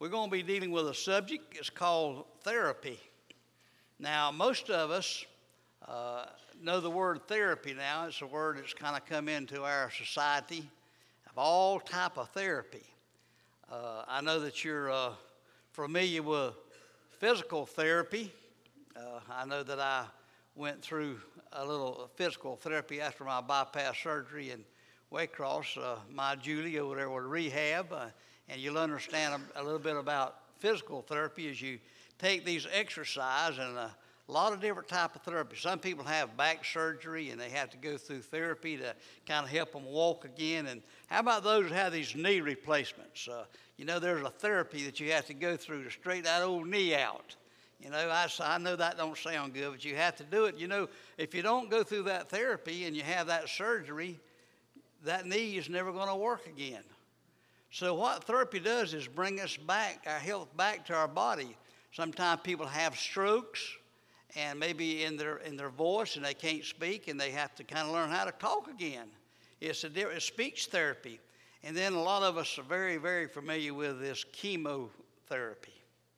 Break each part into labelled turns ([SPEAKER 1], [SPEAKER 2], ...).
[SPEAKER 1] we're going to be dealing with a subject. It's called therapy. Now, most of us know the word therapy now. It's a word that's kind of come into our society of all type of therapy. I know that you're familiar with physical therapy. I know that I went through a little physical therapy after my bypass surgery in Waycross. My Julie over there with rehab, and you'll understand a little bit about physical therapy as you take these exercises and a lot of different type of therapy. Some people have back surgery and they have to go through therapy to kind of help them walk again. And how about those who have these knee replacements? You know, there's a therapy that you have to go through to straighten that old knee out. You know, I know that don't sound good, but you have to do it. You know, if you don't go through that therapy and you have that surgery, that knee is never going to work again. So what therapy does is bring us back, our health back to our body. Sometimes people have strokes and maybe in their voice and they can't speak and they have to kind of learn how to talk again. It's speech therapy. And then a lot of us are very, very familiar with this chemotherapy.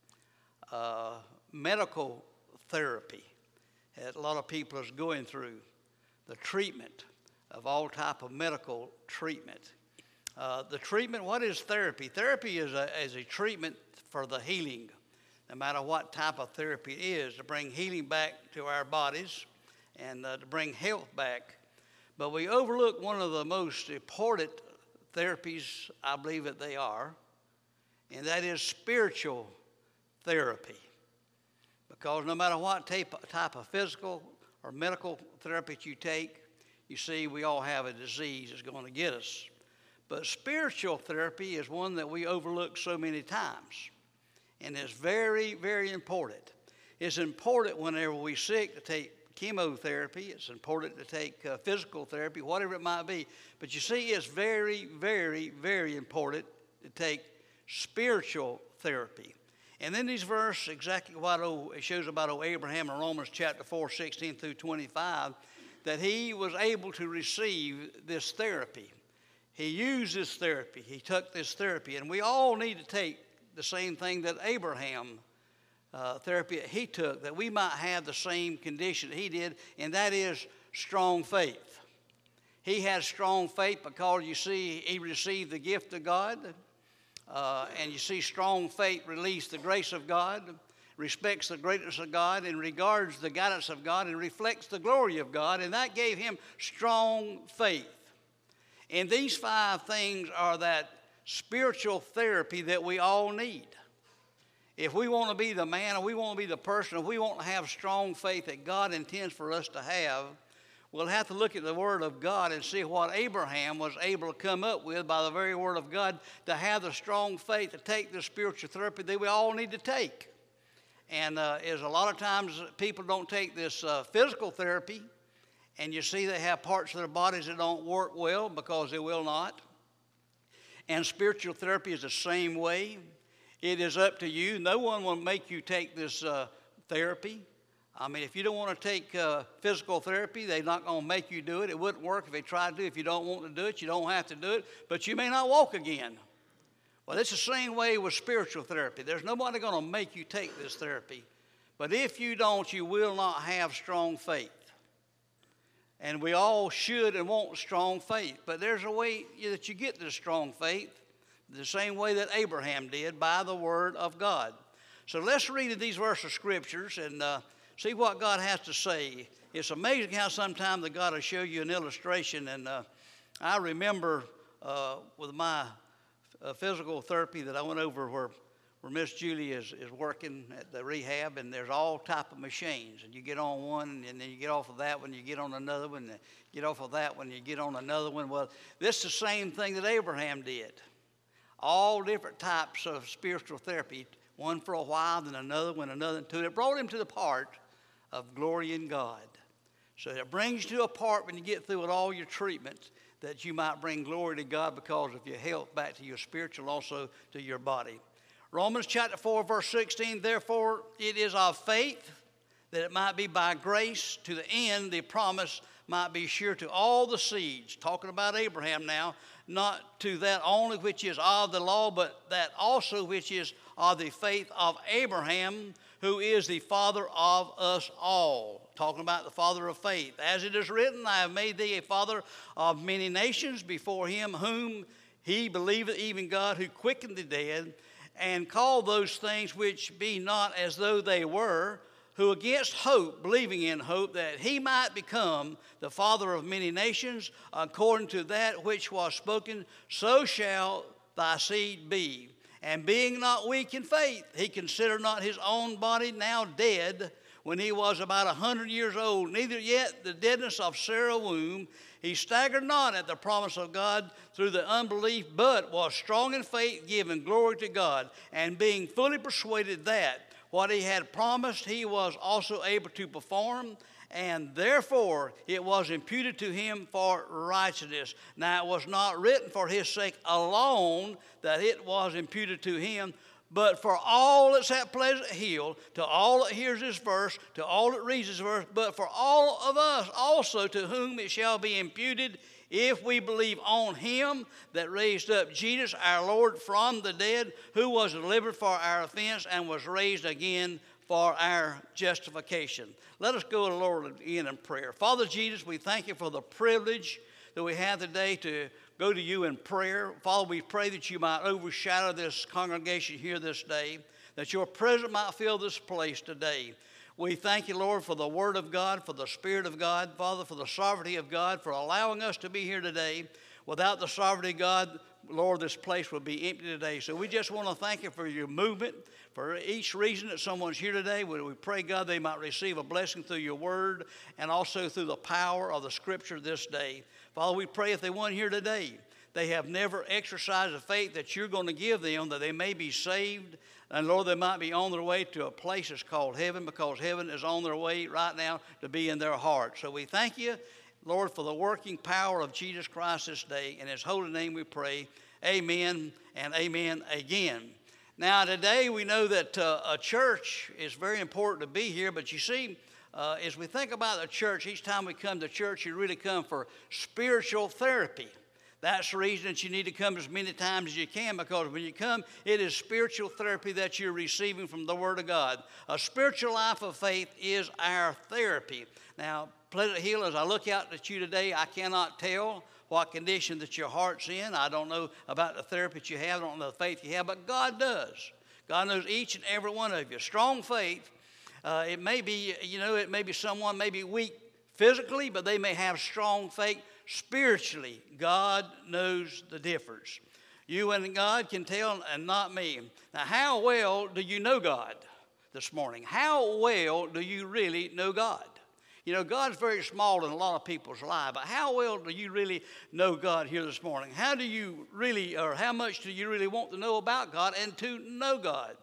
[SPEAKER 1] Medical therapy that a lot of people is going through, the treatment of all type of medical treatment. The treatment, what is therapy? Therapy is a treatment for the healing, no matter what type of therapy it is, to bring healing back to our bodies and to bring health back. But we overlook one of the most important therapies, I believe that they are, and that is spiritual therapy. Because no matter what type of physical or medical therapy you take, you see we all have a disease that's going to get us. But spiritual therapy is one that we overlook so many times. And it's very, very important. It's important whenever we're sick to take chemotherapy. It's important to take physical therapy, whatever it might be. But you see, it's very, very, very important to take spiritual therapy. And in these verses, exactly what it shows about Abraham in Romans chapter 4, 16 through 25, that he was able to receive this therapy. He used this therapy. He took this therapy. And we all need to take the same thing that Abraham therapy that he took, that we might have the same condition that he did, and that is strong faith. He had strong faith because, you see, he received the gift of God. And you see strong faith release the grace of God, respects the greatness of God, and regards the guidance of God, and reflects the glory of God, and that gave him strong faith. And these 5 things are that spiritual therapy that we all need. If we want to be the man, or we want to be the person, if we want to have strong faith that God intends for us to have, we'll have to look at the Word of God and see what Abraham was able to come up with by the very Word of God to have the strong faith to take the spiritual therapy that we all need to take. And is a lot of times people don't take this physical therapy, and you see they have parts of their bodies that don't work well because they will not. And spiritual therapy is the same way. It is up to you. No one will make you take this therapy. I mean, if you don't want to take physical therapy, they're not going to make you do it. It wouldn't work if they tried to do it. If you don't want to do it, you don't have to do it. But you may not walk again. Well, it's the same way with spiritual therapy. There's nobody going to make you take this therapy. But if you don't, you will not have strong faith. And we all should and want strong faith. But there's a way that you get this strong faith, the same way that Abraham did, by the Word of God. So let's read these verses of Scriptures and see what God has to say. It's amazing how sometimes that God will show you an illustration. And I remember with my physical therapy that I went over where Miss Julie is working at the rehab, and there's all type of machines. And you get on one, and then you get off of that one, you get on another one, and get off of that one, you get on another one. Well, this is the same thing that Abraham did. All different types of spiritual therapy, one for a while, then another one, another two. It brought him to the part of glory in God. So it brings you to a part when you get through with all your treatments that you might bring glory to God because of your health back to your spiritual, also to your body. Romans chapter 4, verse 16, therefore it is of faith that it might be by grace to the end the promise might be sure to all the seeds, talking about Abraham now, not to that only which is of the law, but that also which is of the faith of Abraham, who is the father of us all. Talking about the father of faith. As it is written, I have made thee a father of many nations before him whom he believeth, even God who quickened the dead, and called those things which be not as though they were, who against hope, believing in hope, that he might become the father of many nations, according to that which was spoken, so shall thy seed be. And being not weak in faith, he considered not his own body now dead, when he was about 100 years old, neither yet the deadness of Sarah's womb. He staggered not at the promise of God through the unbelief, but was strong in faith, giving glory to God, and being fully persuaded that what he had promised he was also able to perform, and therefore it was imputed to him for righteousness. Now it was not written for his sake alone that it was imputed to him, but for all that's at Pleasant Hill, to all that hears this verse, to all that reads this verse, but for all of us also, to whom it shall be imputed, if we believe on him that raised up Jesus our Lord from the dead, who was delivered for our offense and was raised again for our justification. Let us go to the Lord again in prayer. Father Jesus, we thank you for the privilege that we have today to go to you in prayer. Father, we pray that you might overshadow this congregation here this day, that your presence might fill this place today. We thank you, Lord, for the Word of God, for the Spirit of God, Father, for the sovereignty of God, for allowing us to be here today. Without the sovereignty of God, Lord, this place would be empty today. So we just want to thank you for your movement, for each reason that someone's here today. We pray, God, they might receive a blessing through your Word and also through the power of the Scripture this day. Father, we pray if they weren't here today, they have never exercised the faith that you're going to give them, that they may be saved. And Lord, they might be on their way to a place that's called heaven, because heaven is on their way right now to be in their heart. So we thank you, Lord, for the working power of Jesus Christ this day. In his holy name we pray. Amen and amen again. Now today we know that a church is very important to be here, but you see, as we think about the church, each time we come to church, you really come for spiritual therapy. That's the reason that you need to come as many times as you can, because when you come, it is spiritual therapy that you're receiving from the Word of God. A spiritual life of faith is our therapy. Now, Pleasant Hill, as I look out at you today, I cannot tell what condition that your heart's in. I don't know about the therapy that you have. I don't know the faith you have, but God does. God knows each and every one of you. Strong faith, it may be, it may be someone may be weak physically, but they may have strong faith spiritually. God knows the difference. You and God can tell, and not me. Now, how well do you know God this morning? How well do you really know God? God's very small in a lot of people's lives, but how well do you really know God here this morning? How do you really, or how much do you really want to know about God and to know God?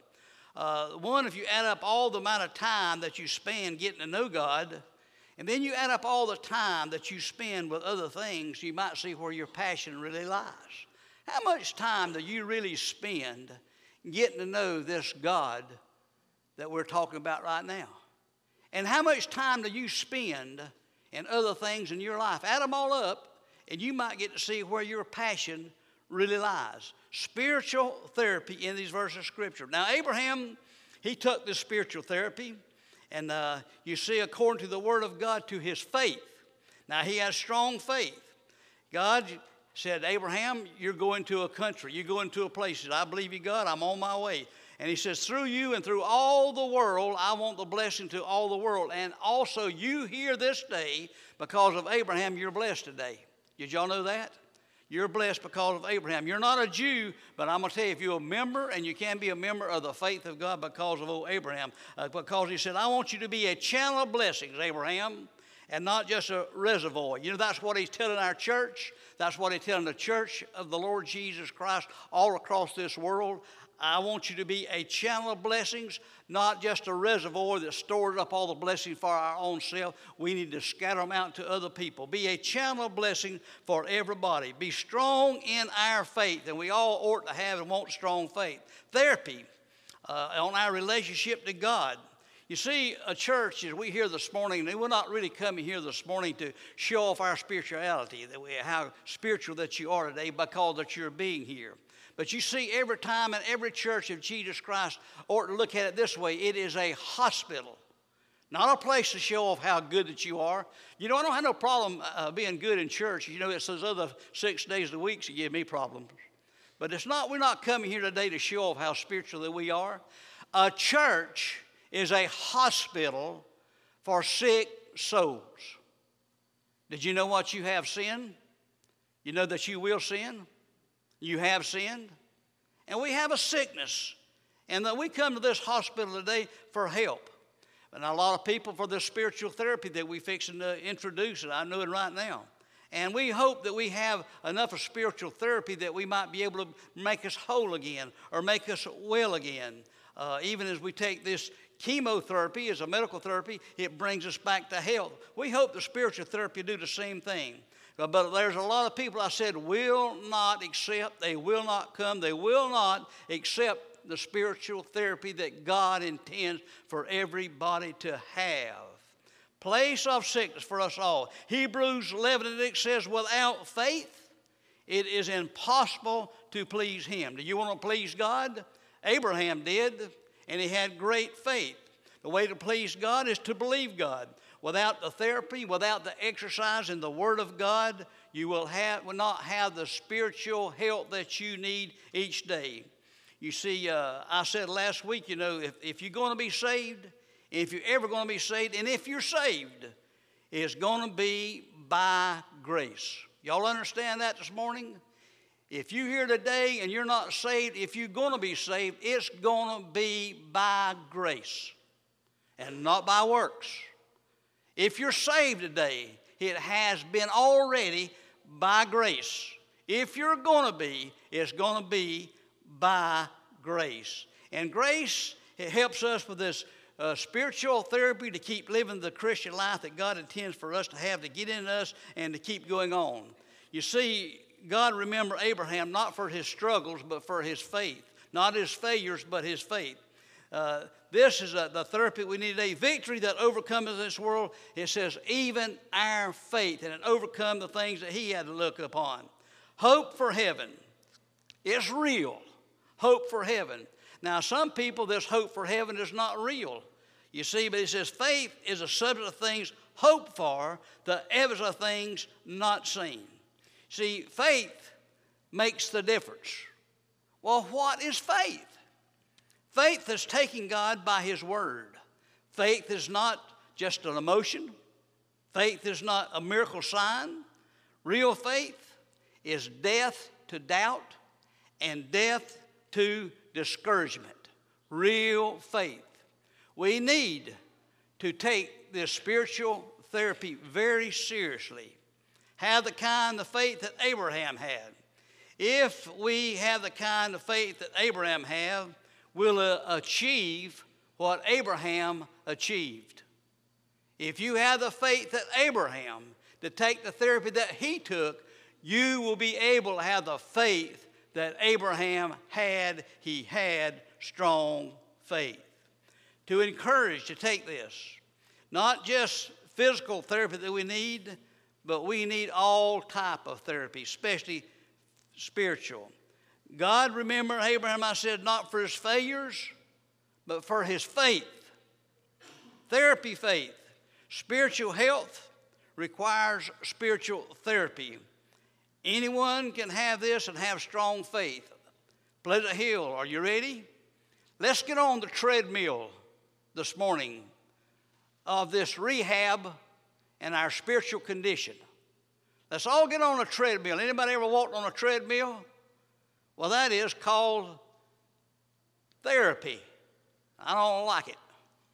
[SPEAKER 1] One, if you add up all the amount of time that you spend getting to know God, and then you add up all the time that you spend with other things, you might see where your passion really lies. How much time do you really spend getting to know this God that we're talking about right now? And how much time do you spend in other things in your life? Add them all up, and you might get to see where your passion really lies. Spiritual therapy in these verses of Scripture. Now, Abraham, he took this spiritual therapy, and you see, according to the Word of God, to his faith. Now, he has strong faith. God said, Abraham, you're going to a country. You're going to a place. He said, I believe you, God. I'm on my way. And he says, through you and through all the world, I want the blessing to all the world. And also, you here this day, because of Abraham, you're blessed today. Did y'all know that? You're blessed because of Abraham. You're not a Jew, but I'm going to tell you, if you're a member, and you can be a member of the faith of God because of old Abraham, because he said, I want you to be a channel of blessings, Abraham, and not just a reservoir. That's what he's telling our church. That's what he's telling the church of the Lord Jesus Christ all across this world. I want you to be a channel of blessings, not just a reservoir that stores up all the blessings for our own self. We need to scatter them out to other people. Be a channel of blessing for everybody. Be strong in our faith, and we all ought to have and want strong faith. Therapy on our relationship to God. You see, a church, as we hear this morning, we're not really coming here this morning to show off our spirituality, how spiritual that you are today because that you're being here. But you see, every time in every church of Jesus Christ, or to look at it this way, it is a hospital. Not a place to show off how good that you are. You know, I don't have no problem being good in church. You know, it's those other 6 days of the week that give me problems. But we're not coming here today to show off how spiritual that we are. A church is a hospital for sick souls. Did you know what you have sinned? You know that you will sin? You have sinned? And we have a sickness. And that we come to this hospital today for help. And a lot of people for this spiritual therapy that we're fixing to introduce, and I know it right now. And we hope that we have enough of spiritual therapy that we might be able to make us whole again or make us well again. Even as we take this chemotherapy as a medical therapy, it brings us back to health. We hope the spiritual therapy do the same thing. But there's a lot of people I said will not accept, they will not come, they will not accept the spiritual therapy that God intends for everybody to have. Place of sickness for us all. Hebrews 11:6 says, without faith, it is impossible to please Him. Do you want to please God? Abraham did, and he had great faith. The way to please God is to believe God. Without the therapy, without the exercise in the Word of God, you will not have the spiritual health that you need each day. You see, I said last week, you know, if you're going to be saved, if you're ever going to be saved, and if you're saved, it's going to be by grace. Y'all understand that this morning? If you're here today and you're not saved, if you're going to be saved, it's going to be by grace and not by works. If you're saved today, it has been already by grace. If you're going to be, it's going to be by grace. And grace, it helps us with this spiritual therapy to keep living the Christian life that God intends for us to have, to get in us and to keep going on. You see, God remembered Abraham not for his struggles, but for his faith. Not his failures, but his faith. This is the therapy we need today. Victory that overcomes this world. It says, even our faith, and it overcome the things that he had to look upon. Hope for heaven. It's real. Hope for heaven. Now, some people, this hope for heaven is not real. You see, but it says faith is a substance of things hoped for, the evidence of things not seen. See, faith makes the difference. Well, what is faith? Faith is taking God by His Word. Faith is not just an emotion. Faith is not a miracle sign. Real faith is death to doubt and death to discouragement. Real faith. We need to take this spiritual therapy very seriously. Have the kind of faith that Abraham had. If we have the kind of faith that Abraham had, we'll achieve what Abraham achieved. If you have the faith that Abraham, to take the therapy that he took, you will be able to have the faith that Abraham had. He had strong faith. To encourage to take this, not just physical therapy that we need, but we need all type of therapy, especially spiritual. God remembered Abraham, I said, not for his failures, but for his faith. Therapy faith. Spiritual health requires spiritual therapy. Anyone can have this and have strong faith. Pleasant Hill, are you ready? Let's get on the treadmill this morning of this rehab and our spiritual condition. Let's all get on a treadmill. Anybody ever walked on a treadmill? Well, that is called therapy. I don't like it.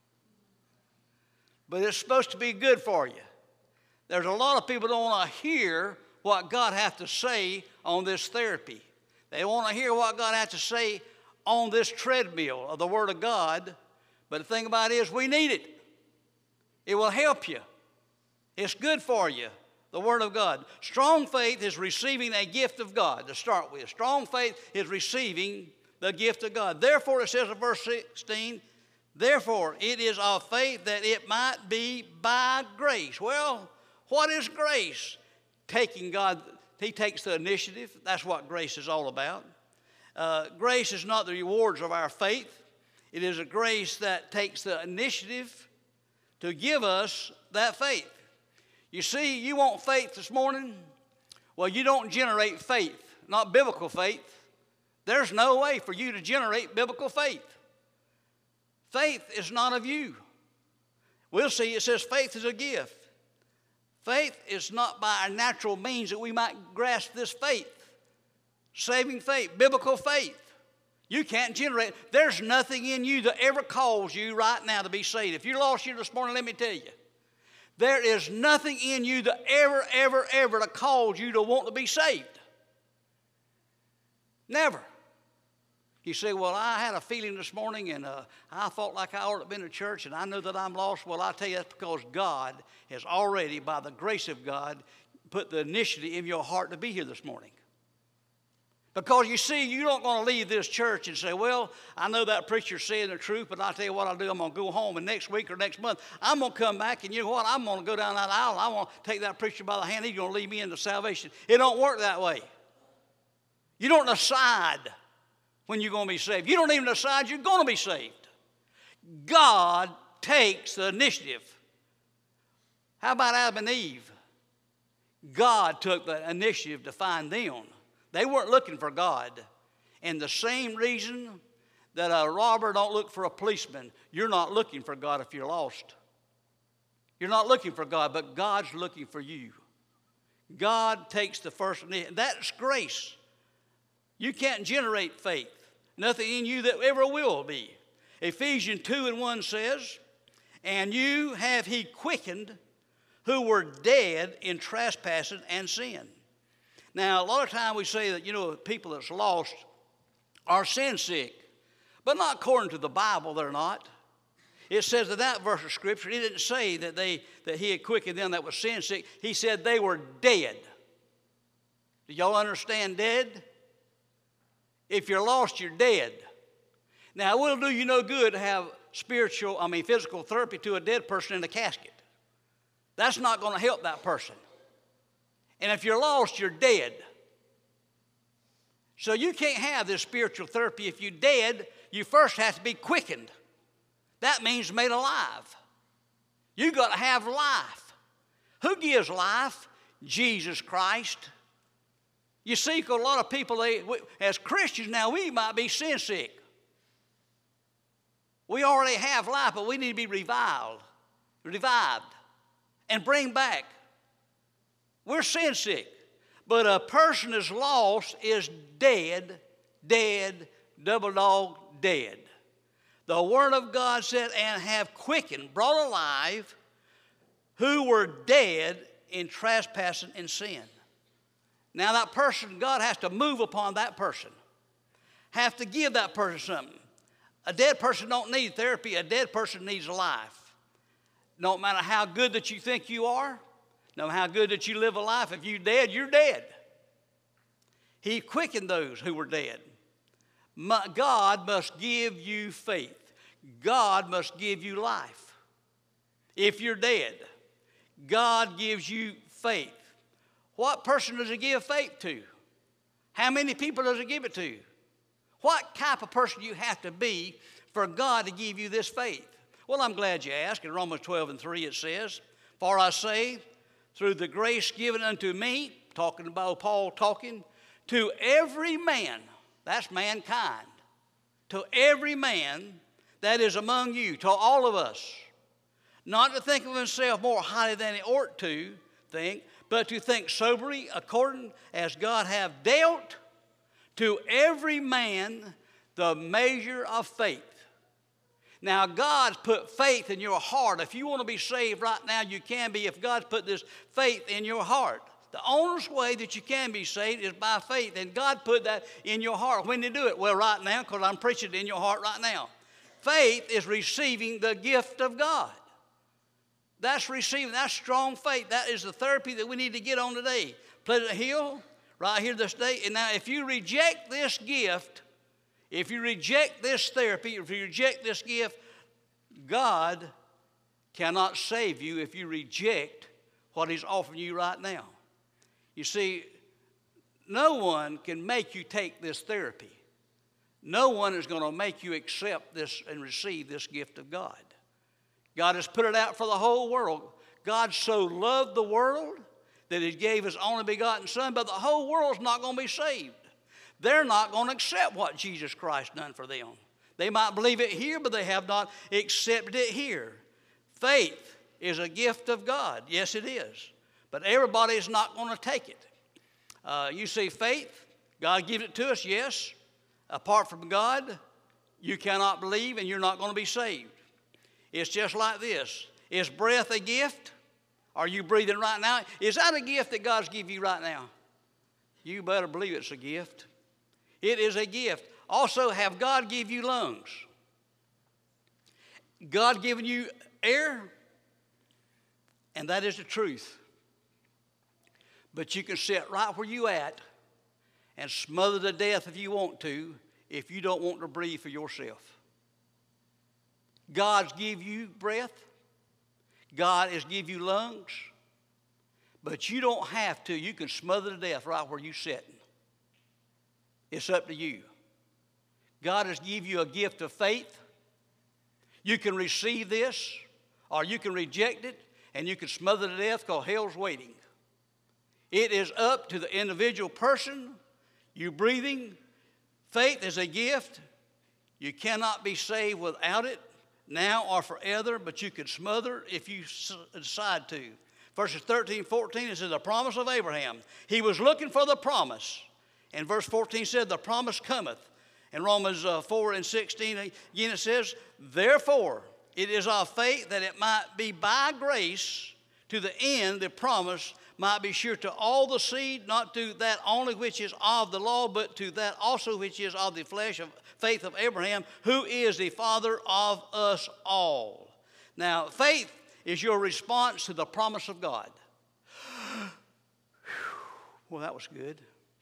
[SPEAKER 1] But it's supposed to be good for you. There's a lot of people who don't want to hear what God has to say on this therapy. They want to hear what God has to say on this treadmill of the Word of God. But the thing about it is we need it. It will help you. It's good for you, the Word of God. Strong faith is receiving a gift of God to start with. Strong faith is receiving the gift of God. Therefore, it says in verse 16, Therefore, it is of faith that it might be by grace. Well, what is grace? Taking God, He takes the initiative. That's what grace is all about. Grace is not the rewards of our faith. It is a grace that takes the initiative to give us that faith. You see, you want faith this morning? Well, you don't generate faith, not biblical faith. There's no way for you to generate biblical faith. Faith is not of you. We'll see it says faith is a gift. Faith is not by our natural means that we might grasp this faith. Saving faith, biblical faith. You can't generate. There's nothing in you that ever calls you right now to be saved. If you're lost here this morning, let me tell you. There is nothing in you that ever to cause you to want to be saved. Never. You say, well, I had a feeling this morning and I felt like I ought to have been to church and I know that I'm lost. Well, I tell you, that's because God has already, by the grace of God, put the initiative in your heart to be here this morning. Because you see, you're not going to leave this church and say, well, I know that preacher's saying the truth, but I'll tell you what I'll do. I'm going to go home, and next week or next month, I'm going to come back, and you know what? I'm going to go down that aisle, and I'm going to take that preacher by the hand. He's going to lead me into salvation. It don't work that way. You don't decide when you're going to be saved. You don't even decide you're going to be saved. God takes the initiative. How about Adam and Eve? God took the initiative to find them. They weren't looking for God. And the same reason that a robber don't look for a policeman, you're not looking for God if you're lost. You're not looking for God, but God's looking for you. God takes the first initiative. That's grace. You can't generate faith. Nothing in you that ever will be. Ephesians 2:1 says, and you have He quickened who were dead in trespassing and sin. Now, a lot of times we say that, people that's lost are sin sick. But not according to the Bible, they're not. It says in that verse of Scripture, it didn't say that He had quickened them that was sin sick. He said they were dead. Do y'all understand dead? If you're lost, you're dead. Now, it will do you no good to have physical therapy to a dead person in a casket. That's not going to help that person. And if you're lost, you're dead. So you can't have this spiritual therapy. If you're dead, you first have to be quickened. That means made alive. You got to have life. Who gives life? Jesus Christ. You see, a lot of people, as Christians now, we might be sin sick. We already have life, but we need to be revived, and bring back. We're sin sick. But a person that's lost is dead, double dog, dead. The Word of God said, and have quickened, brought alive, who were dead in trespassing and sin. Now that person, God has to move upon that person. Have to give that person something. A dead person don't need therapy. A dead person needs life. No matter how good that you think you are, no matter how good that you live a life, if you're dead, you're dead. He quickened those who were dead. God must give you faith. God must give you life. If you're dead, God gives you faith. What person does He give faith to? How many people does He give it to? What type of person do you have to be for God to give you this faith? Well, I'm glad you asked. In Romans 12:3 it says, for I say, through the grace given unto me, talking about Paul talking, to every man, that's mankind, to every man that is among you, to all of us, not to think of himself more highly than he ought to think, but to think soberly according as God hath dealt to every man the measure of faith. Now, God's put faith in your heart. If you want to be saved right now, you can be if God's put this faith in your heart. The only way that you can be saved is by faith, and God put that in your heart. When did He do it? Well, right now, because I'm preaching it in your heart right now. Faith is receiving the gift of God. That's receiving, that's strong faith. That is the therapy that we need to get on today. Pleasant Hill, right here this day. And now if you reject this gift, if you reject this therapy, if you reject this gift, God cannot save you if you reject what He's offering you right now. You see, no one can make you take this therapy. No one is going to make you accept this and receive this gift of God. God has put it out for the whole world. God so loved the world that He gave His only begotten Son, but the whole world's not going to be saved. They're not going to accept what Jesus Christ done for them. They might believe it here, but they have not accepted it here. Faith is a gift of God. Yes, it is. But everybody is not going to take it. You see, faith, God gives it to us, yes. Apart from God, you cannot believe and you're not going to be saved. It's just like this. Is breath a gift? Are you breathing right now? Is that a gift that God's given you right now? You better believe it's a gift. It is a gift. Also, have God give you lungs? God given you air? And that is the truth. But you can sit right where you at and smother to death if you want to, if you don't want to breathe for yourself. God's give you breath. God has give you lungs. But you don't have to. You can smother to death right where you're sitting. It's up to you. God has give you a gift of faith. You can receive this, or you can reject it, and you can smother to death because hell's waiting. It is up to the individual person. You breathing. Faith is a gift. You cannot be saved without it, now or forever, but you can smother if you decide to. Verses 13 and 14, it says, the promise of Abraham. He was looking for the promise. And verse 14 said, the promise cometh. In Romans 4 and 16, again it says, therefore, it is of faith that it might be by grace to the end the promise might be sure to all the seed, not to that only which is of the law, but to that also which is of the flesh of faith of Abraham, who is the father of us all. Now, faith is your response to the promise of God. Well, that was good.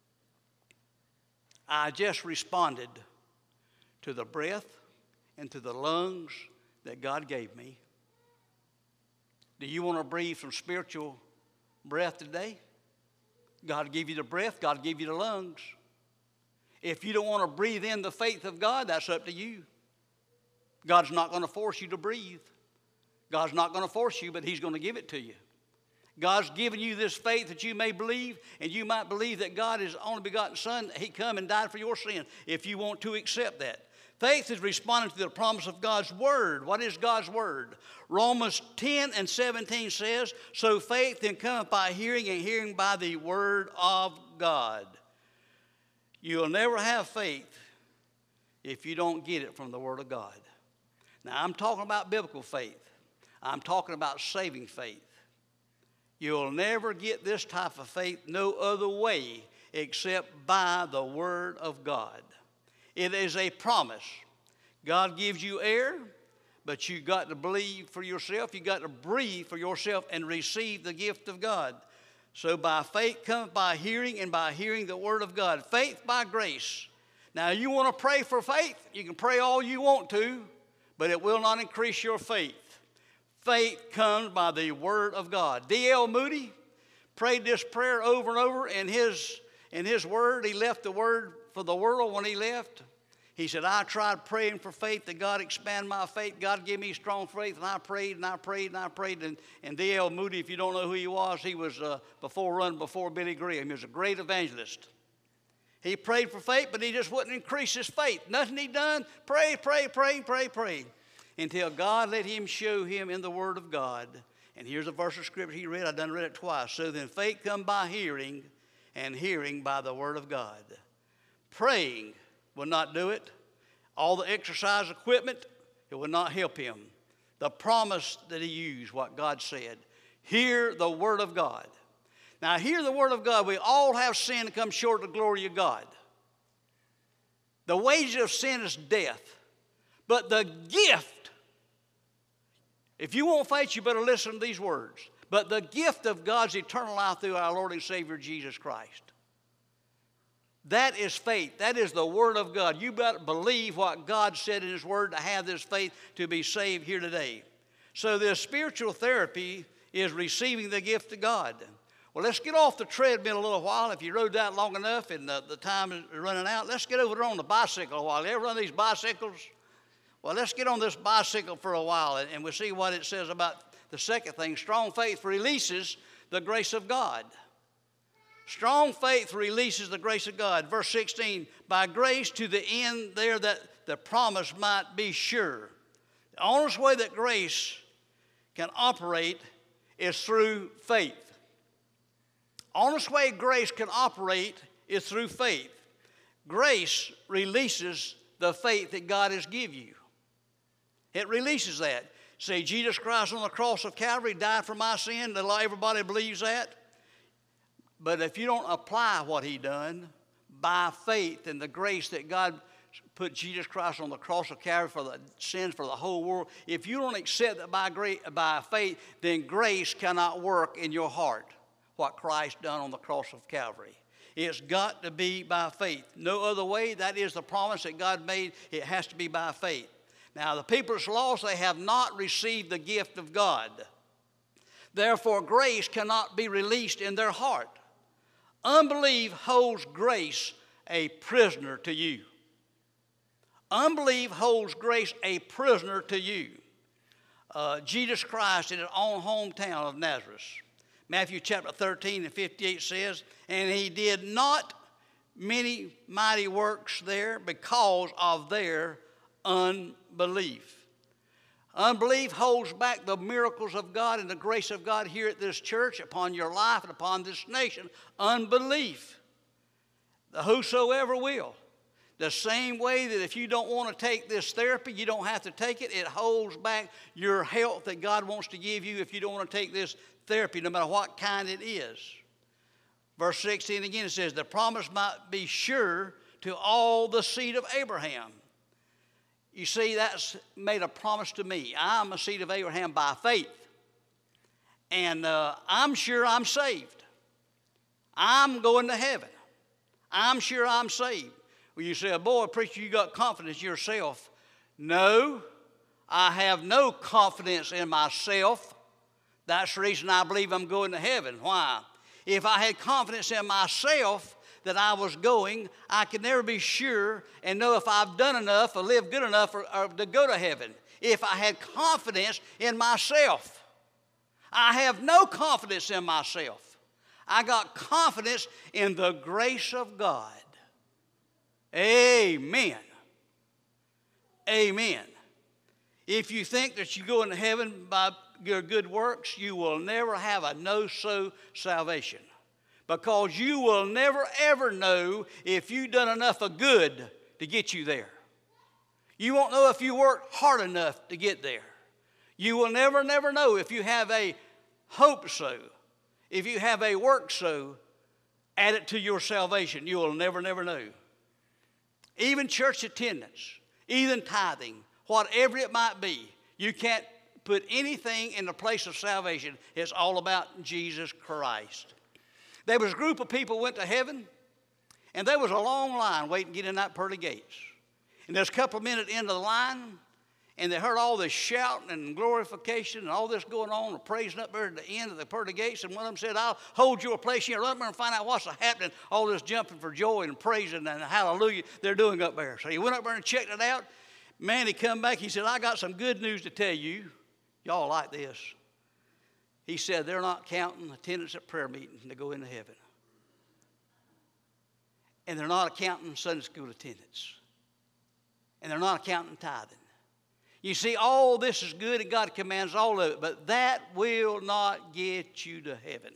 [SPEAKER 1] I just responded to the breath and to the lungs that God gave me. Do you want to breathe some spiritual breath today? God gave you the breath. God gave you the lungs. If you don't want to breathe in the faith of God, that's up to you. God's not going to force you to breathe. God's not going to force you, but He's going to give it to you. God's given you this faith that you may believe, and you might believe that God is only begotten Son. He come and died for your sin if you want to accept that. Faith is responding to the promise of God's Word. What is God's Word? Romans 10 and 17 says, so faith then cometh by hearing, and hearing by the Word of God. You'll never have faith if you don't get it from the Word of God. Now, I'm talking about biblical faith. I'm talking about saving faith. You'll never get this type of faith no other way except by the Word of God. It is a promise. God gives you air, but you've got to believe for yourself. You've got to breathe for yourself and receive the gift of God. So by faith cometh by hearing, and by hearing the Word of God. Faith by grace. Now, you want to pray for faith? You can pray all you want to, but it will not increase your faith. Faith comes by the Word of God. D.L. Moody prayed this prayer over and over in his word. He left the word for the world when he left. He said, I tried praying for faith that God expand my faith. God give me strong faith. And I prayed and I prayed and I prayed. And D.L. Moody, if you don't know who he was before Billy Graham. He was a great evangelist. He prayed for faith, but he just wouldn't increase his faith. Nothing he done, pray. Until God let him show him in the Word of God. And here's a verse of Scripture he read. I done read it twice. So then faith come by hearing, and hearing by the Word of God. Praying will not do it. All the exercise equipment, it will not help him. The promise that he used, what God said. Hear the Word of God. Now, hear the Word of God. We all have sinned and come short of the glory of God. The wages of sin is death. But the gift, if you want faith, you better listen to these words. But the gift of God's eternal life through our Lord and Savior Jesus Christ. That is faith. That is the Word of God. You better believe what God said in His Word to have this faith to be saved here today. So this spiritual therapy is receiving the gift of God. Well, let's get off the treadmill a little while. If you rode that long enough and the time is running out, let's get over there on the bicycle a while. You ever run these bicycles? Well, let's get on this bicycle for a while, and we'll see what it says about the second thing. Strong faith releases the grace of God. Strong faith releases the grace of God. Verse 16, by grace to the end there that the promise might be sure. The honest way that grace can operate is through faith. Honest way grace can operate is through faith. Grace releases the faith that God has given you. It releases that. Say, Jesus Christ on the cross of Calvary died for my sin. Everybody believes that. But if you don't apply what He done by faith and the grace that God put Jesus Christ on the cross of Calvary for the sins for the whole world, if you don't accept that by faith, then grace cannot work in your heart what Christ done on the cross of Calvary. It's got to be by faith. No other way. That is the promise that God made. It has to be by faith. Now, the people that's lost, they have not received the gift of God. Therefore, grace cannot be released in their heart. Unbelief holds grace a prisoner to you. Unbelief holds grace a prisoner to you. Jesus Christ in his own hometown of Nazareth. Matthew chapter 13 and 58 says, and He did not many mighty works there because of their unbelief. Unbelief holds back the miracles of God and the grace of God here at this church, upon your life and upon this nation. Unbelief. The whosoever will. The same way that if you don't want to take this therapy, you don't have to take it. It holds back your health that God wants to give you if you don't want to take this therapy, no matter what kind it is. Verse 16 again, it says, the promise might be sure to all the seed of Abraham. You see, that's made a promise to me. I'm a seed of Abraham by faith. And I'm sure I'm saved. I'm going to heaven. I'm sure I'm saved. Well, you say, boy, preacher, you got confidence yourself. No, I have no confidence in myself. That's the reason I believe I'm going to heaven. Why? If I had confidence in myself that I was going, I could never be sure and know if I've done enough or lived good enough or to go to heaven. If I had confidence in myself. I have no confidence in myself. I got confidence in the grace of God. Amen. Amen. If you think that you go into heaven by your good works, you will never have a no-so salvation. Because you will never, ever know if you've done enough of good to get you there. You won't know if you worked hard enough to get there. You will never, never know if you have a hope so, if you have a work so, add it to your salvation. You will never, never know. Even church attendance, even tithing, whatever it might be, you can't put anything in the place of salvation. It's all about Jesus Christ. There was a group of people went to heaven, and there was a long line waiting to get in that pearly gates. And there's a couple of minutes into the line, and they heard all this shouting and glorification and all this going on and praising up there at the end of the pearly gates. And one of them said, I'll hold your place here. Run up there and find out what's happening. All this jumping for joy and praising and hallelujah they're doing up there. So he went up there and checked it out. Man, he come back. He said, I got some good news to tell you. Y'all like this. He said, they're not counting attendance at prayer meetings to go into heaven. And they're not counting Sunday school attendance. And they're not counting tithing. You see, all this is good and God commands all of it, but that will not get you to heaven.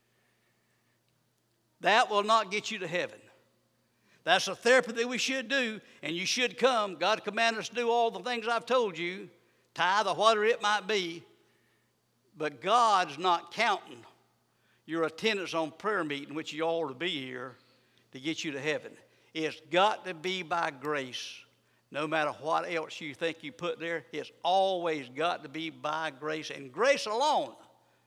[SPEAKER 1] That will not get you to heaven. That's a therapy that we should do, and you should come. God commanded us to do all the things I've told you, tithe or whatever it might be, but God's not counting your attendance on prayer meeting, which you ought to be here, to get you to heaven. It's got to be by grace. No matter what else you think you put there, it's always got to be by grace and grace alone.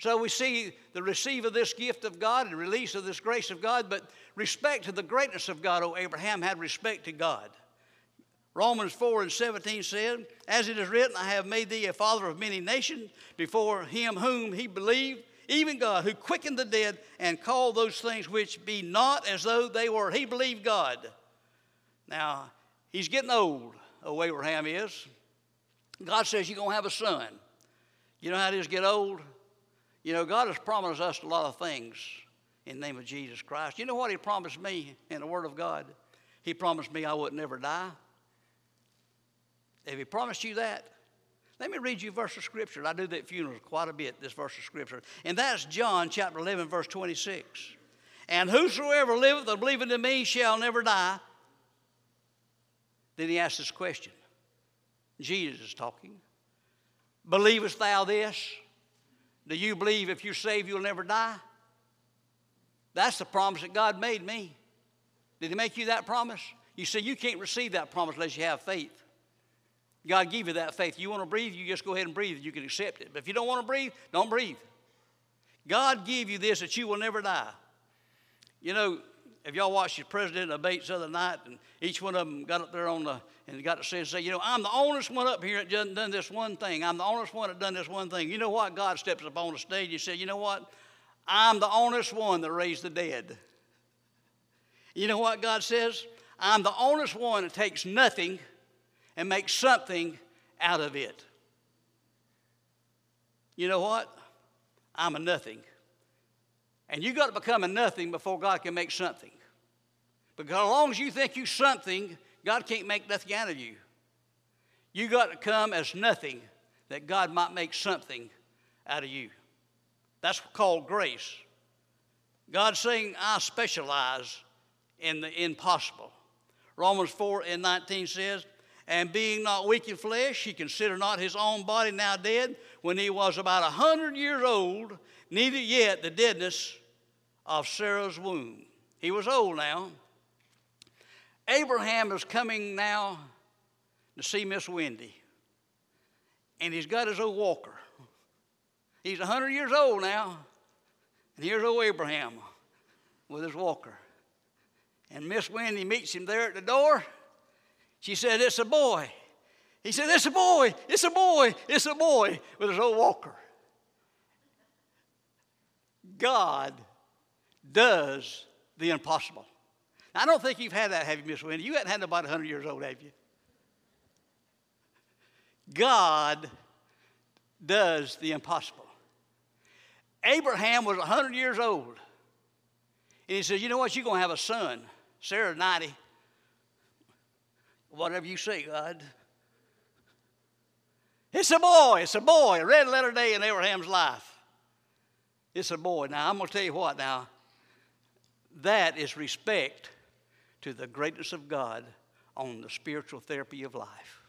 [SPEAKER 1] So we see the receive of this gift of God and release of this grace of God, but respect to the greatness of God. O Abraham had respect to God. Romans 4:17 said, as it is written, I have made thee a father of many nations before him whom he believed, even God, who quickened the dead and called those things which be not as though they were. He believed God. Now, he's getting old, O Abraham is. God says you're going to have a son. You know how it is to get old? You know, God has promised us a lot of things in the name of Jesus Christ. You know what he promised me in the Word of God? He promised me I would never die. Have he promised you that? Let me read you a verse of Scripture. I do that at funerals quite a bit, this verse of Scripture. And that's John chapter 11, verse 26. And whosoever liveth and believeth in me shall never die. Then he asks this question. Jesus is talking. Believest thou this? Do you believe if you're saved you'll never die? That's the promise that God made me. Did he make you that promise? You see, you can't receive that promise unless you have faith. God gave you that faith. You want to breathe, you just go ahead and breathe. You can accept it. But if you don't want to breathe, don't breathe. God gave you this that you will never die. You know, if y'all watched the president debates the other night, and each one of them got up there and got to say, you know, I'm the only one up here that done this one thing. I'm the only one that done this one thing. You know what? God steps up on the stage and said, you know what? I'm the only one that raised the dead. You know what God says? I'm the only one that takes nothing and makes something out of it. You know what? I'm a nothing. And you got to become a nothing before God can make something. Because as long as you think you're something, God can't make nothing out of you. You got to come as nothing that God might make something out of you. That's called grace. God's saying, I specialize in the impossible. Romans 4:19 says, and being not weak in flesh, he considered not his own body now dead, when he was about 100 years old, neither yet the deadness of Sarah's womb. He was old now. Abraham is coming now to see Miss Wendy. And he's got his old walker. He's 100 years old now. And here's old Abraham with his walker. And Miss Wendy meets him there at the door. She said, it's a boy. He said, it's a boy, it's a boy, it's a boy, with his old walker. God does the impossible. Now, I don't think you've had that, have you, Miss Wendy? You haven't had nobody 100 years old, have you? God does the impossible. Abraham was 100 years old. And he said, you know what, you're going to have a son. Sarah, 90. Whatever you say, God. It's a boy, a red letter day in Abraham's life. It's a boy. Now, I'm going to tell you what now. That is respect to the greatness of God on the spiritual therapy of life.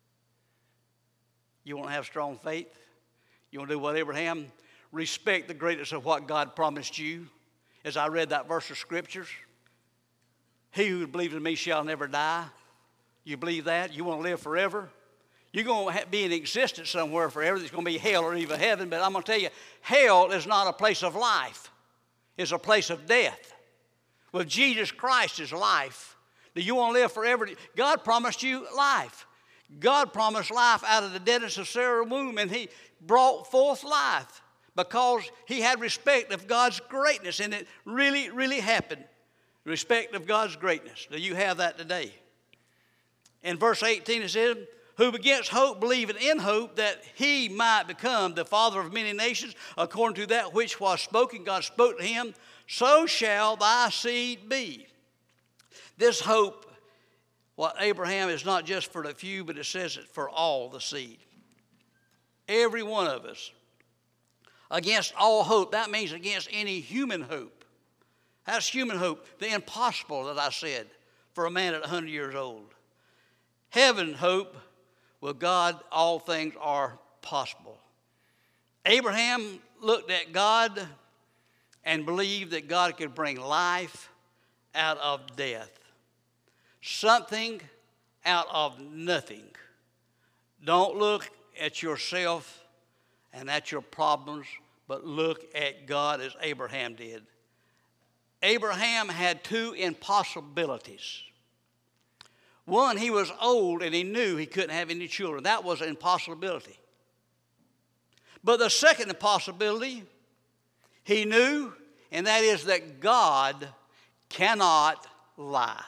[SPEAKER 1] You want to have strong faith? You want to do what Abraham? Respect the greatness of what God promised you. As I read that verse of Scriptures, he who believes in me shall never die. You believe that? You want to live forever? You're going to be in existence somewhere forever. There's going to be hell or even heaven. But I'm going to tell you, hell is not a place of life. It's a place of death. With Jesus Christ as life, do you want to live forever? God promised you life. God promised life out of the deadness of Sarah's womb, and he brought forth life because he had respect of God's greatness, and it really, really happened. Respect of God's greatness. Do you have that today? In verse 18 it says, who begins hope, believing in hope, that he might become the father of many nations, according to that which was spoken. God spoke to him, so shall thy seed be. This hope, what Abraham, is not just for the few, but it says it for all the seed. Every one of us. Against all hope, that means against any human hope. That's human hope, the impossible that I said, for a man at 100 years old. Heaven hope, with God all things are possible. Abraham looked at God and believed that God could bring life out of death. Something out of nothing. Don't look at yourself and at your problems, but look at God as Abraham did. Abraham had two impossibilities. One, he was old and he knew he couldn't have any children. That was an impossibility. But the second impossibility, he knew, and that is that God cannot lie.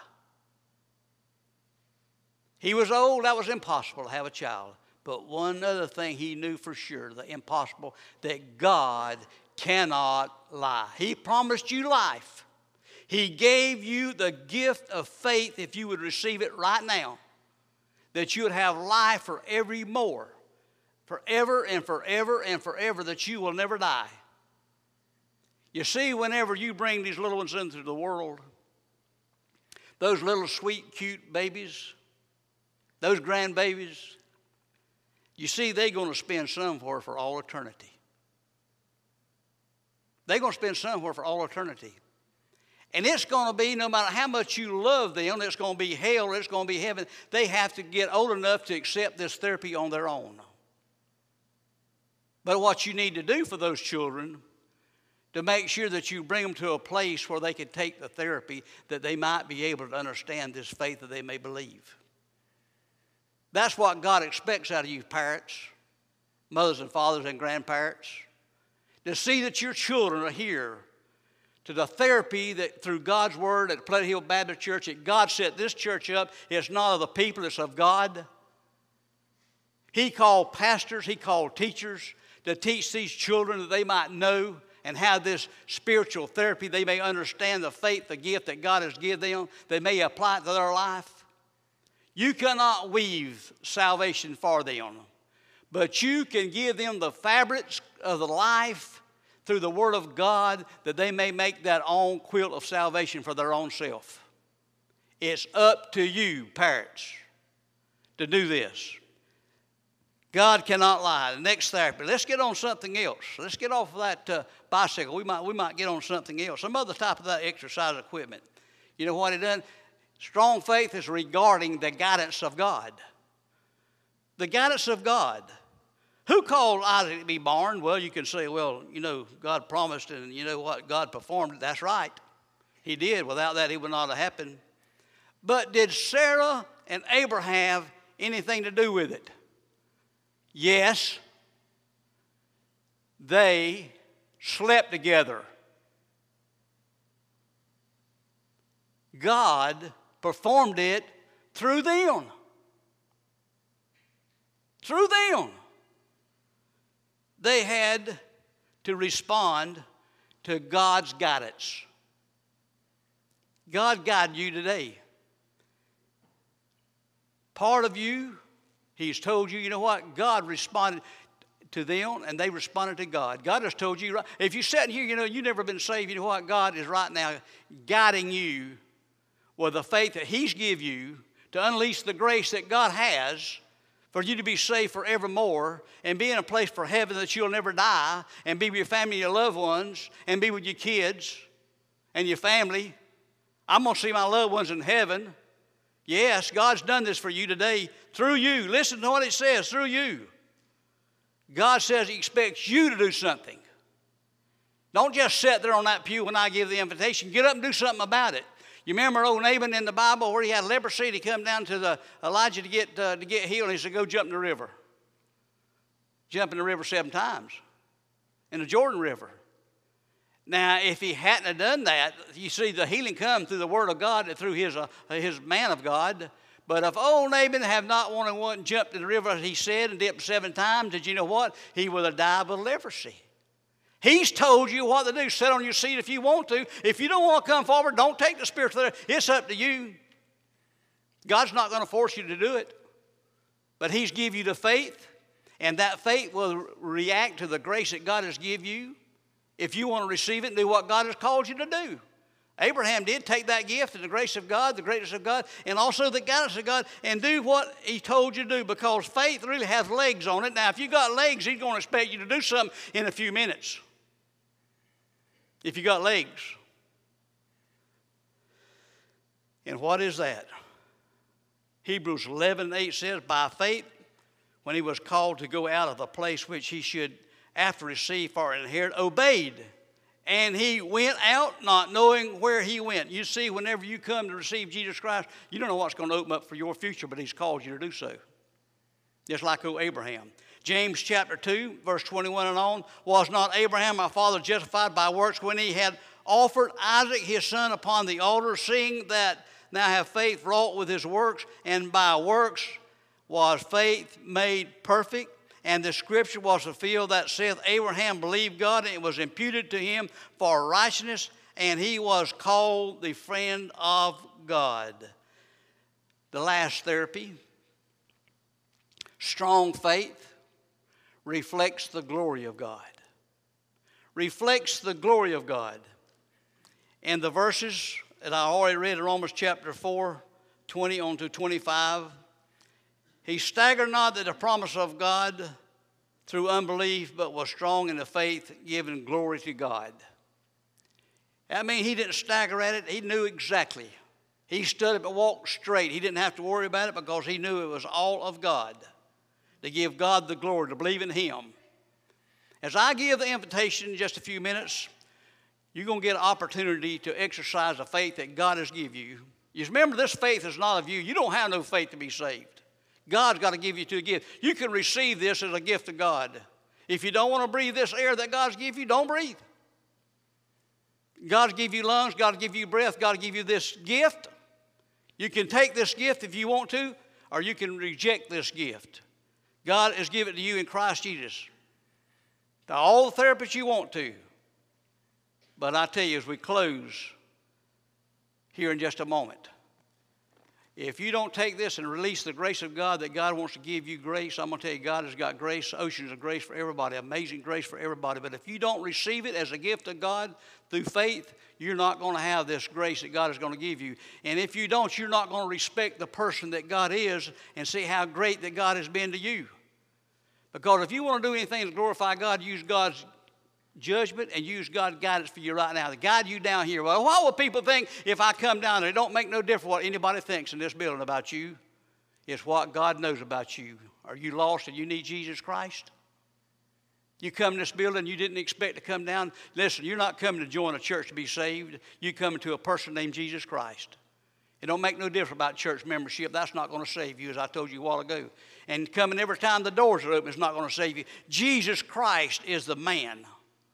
[SPEAKER 1] He was old, that was impossible to have a child. But one other thing he knew for sure, the impossible, that God cannot lie. He promised you life. He gave you the gift of faith if you would receive it right now, that you would have life forevermore, forever and forever and forever, that you will never die. You see, whenever you bring these little ones into the world, those little sweet, cute babies, those grandbabies, you see, they're going to spend somewhere for all eternity. They're going to spend somewhere for all eternity. And it's going to be, no matter how much you love them, it's going to be hell or it's going to be heaven. They have to get old enough to accept this therapy on their own. But what you need to do for those children, to make sure that you bring them to a place where they can take the therapy, that they might be able to understand this faith that they may believe. That's what God expects out of you parents, mothers and fathers and grandparents, to see that your children are here to the therapy that through God's word at Pleasant Hill Baptist Church, that God set this church up. It's not of the people, it's of God. He called pastors, he called teachers to teach these children that they might know and have this spiritual therapy. They may understand the faith, the gift that God has given them. They may apply it to their life. You cannot weave salvation for them, but you can give them the fabrics of the life through the Word of God, that they may make that own quilt of salvation for their own self. It's up to you, parents, to do this. God cannot lie. The next therapy. Let's get on something else. Let's get off of that bicycle. We might get on something else. Some other type of that exercise equipment. You know what it does? Strong faith is regarding the guidance of God. The guidance of God. Who called Isaac to be born? Well, you can say, well, you know, God promised and you know what? God performed it. That's right. He did. Without that, it would not have happened. But did Sarah and Abraham have anything to do with it? Yes. They slept together. God performed it through them. Through them. They had to respond to God's guidance. God guided you today. Part of you, He's told you, you know what? God responded to them and they responded to God. God has told you, if you're sitting here, you know, you've never been saved, you know what? God is right now guiding you with the faith that He's given you to unleash the grace that God has for you to be saved forevermore and be in a place for heaven that you'll never die and be with your family and your loved ones and be with your kids and your family. I'm going to see my loved ones in heaven. Yes, God's done this for you today through you. Listen to what it says, through you. God says He expects you to do something. Don't just sit there on that pew when I give the invitation. Get up and do something about it. You remember old Naaman in the Bible where he had leprosy? He come down to Elijah to get healed. He said, go jump in the river. Jump in the river 7 times. In the Jordan River. Now, if he hadn't have done that, you see the healing come through the Word of God and through his man of God. But if old Naaman have not one jumped in the river, he said, and dipped 7 times, did you know what? He would have died with leprosy. He's told you what to do. Sit on your seat if you want to. If you don't want to come forward, don't take the spiritual therapy. It's up to you. God's not going to force you to do it. But He's give you the faith, and that faith will react to the grace that God has given you. If you want to receive it and do what God has called you to do. Abraham did take that gift and the grace of God, the greatness of God, and also the guidance of God, and do what He told you to do, because faith really has legs on it. Now, if you got legs, He's going to expect you to do something in a few minutes. If you got legs. And what is that? Hebrews 11:8 says, by faith, when he was called to go out of the place which he should after received for an inheritance, obeyed. And he went out not knowing where he went. You see, whenever you come to receive Jesus Christ, you don't know what's going to open up for your future, but he's called you to do so. Just like Abraham. James chapter 2, verse 21 and on. Was not Abraham our father justified by works when he had offered Isaac his son upon the altar, seeing that now have faith wrought with his works, and by works was faith made perfect? And the scripture was fulfilled that saith, Abraham believed God, and it was imputed to him for righteousness, and he was called the friend of God. The last therapy, strong faith reflects the glory of God. Reflects the glory of God. And the verses that I already read in Romans chapter 4, 20 on to 25, he staggered not at the promise of God through unbelief, but was strong in the faith, giving glory to God. I mean, he didn't stagger at it. He knew exactly. He stood up and walked straight. He didn't have to worry about it because he knew it was all of God. To give God the glory, to believe in him. As I give the invitation in just a few minutes, you're going to get an opportunity to exercise the faith that God has given you. You remember, this faith is not of you. You don't have no faith to be saved. God's got to give you to a gift. You can receive this as a gift of God. If you don't want to breathe this air that God's given you, don't breathe. God's give you lungs, God give you breath, God give you this gift. You can take this gift if you want to, or you can reject this gift. God has given it to you in Christ Jesus. To all the therapists you want to. But I tell you, as we close here in just a moment, if you don't take this and release the grace of God, that God wants to give you grace, I'm going to tell you, God has got grace, oceans of grace for everybody, amazing grace for everybody. But if you don't receive it as a gift of God through faith, you're not going to have this grace that God is going to give you. And if you don't, you're not going to respect the person that God is and see how great that God has been to you. Because if you want to do anything to glorify God, use God's judgment and use God's guidance for you right now to guide you down here. Well, what will people think if I come down there? It don't make no difference what anybody thinks in this building about you. It's what God knows about you. Are you lost and you need Jesus Christ? You come to this building, you didn't expect to come down. Listen, you're not coming to join a church to be saved. You're coming to a person named Jesus Christ. It don't make no difference about church membership. That's not going to save you, as I told you a while ago. And coming every time the doors are open is not going to save you. Jesus Christ is the man.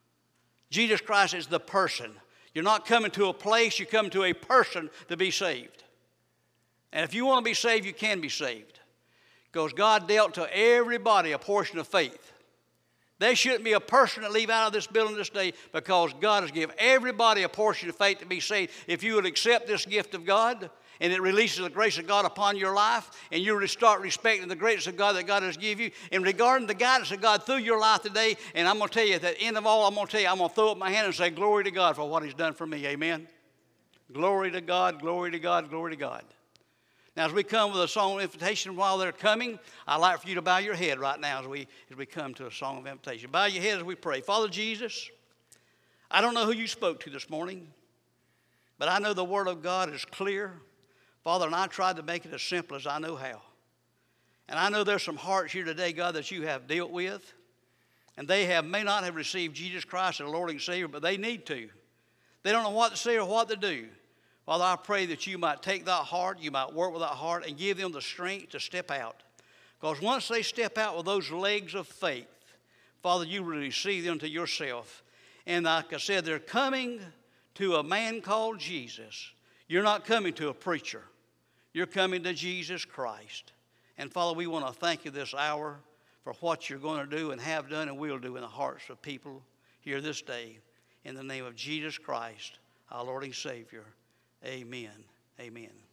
[SPEAKER 1] Jesus Christ is the person. You're not coming to a place, you're coming to a person to be saved. And if you want to be saved, you can be saved. Because God dealt to everybody a portion of faith. There shouldn't be a person that leave out of this building this day because God has given everybody a portion of faith to be saved. If you would accept this gift of God and it releases the grace of God upon your life and you start respecting the greatness of God that God has given you and regarding the guidance of God through your life today, and I'm going to tell you at the end of all, I'm going to throw up my hand and say glory to God for what he's done for me. Amen. Glory to God, glory to God, glory to God. Now, as we come with a song of invitation while they're coming, I'd like for you to bow your head right now as we come to a song of invitation. Bow your head as we pray. Father Jesus, I don't know who you spoke to this morning, but I know the Word of God is clear. Father, and I tried to make it as simple as I know how. And I know there's some hearts here today, God, that you have dealt with, and they may not have received Jesus Christ as Lord and Savior, but they need to. They don't know what to say or what to do. Father, I pray that you might take that heart, you might work with that heart, and give them the strength to step out. Because once they step out with those legs of faith, Father, you will receive them to yourself. And like I said, they're coming to a man called Jesus. You're not coming to a preacher. You're coming to Jesus Christ. And Father, we want to thank you this hour for what you're going to do and have done and will do in the hearts of people here this day. In the name of Jesus Christ, our Lord and Savior. Amen. Amen.